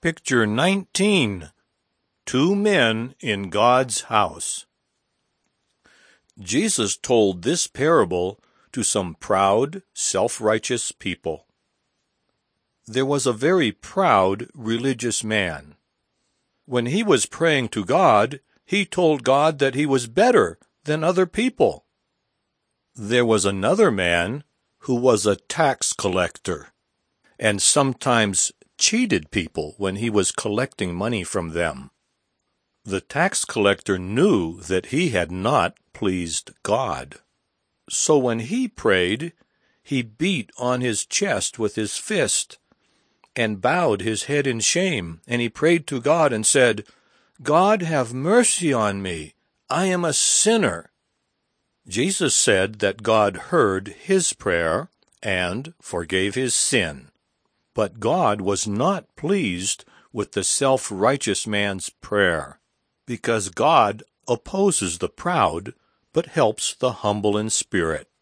Picture 19. Two men in God's house. Jesus told this parable to some proud, self-righteous people. There was a very proud religious man. When he was praying to God, he told God that he was better than other people. There was another man who was a tax collector, and sometimes cheated people when he was collecting money from them. The tax collector knew that he had not pleased God. So when he prayed, he beat on his chest with his fist and bowed his head in shame, and he prayed to God and said, "God, have mercy on me. I am a sinner." Jesus said that God heard his prayer and forgave his sin. But God was not pleased with the self-righteous man's prayer, because God opposes the proud but helps the humble in spirit.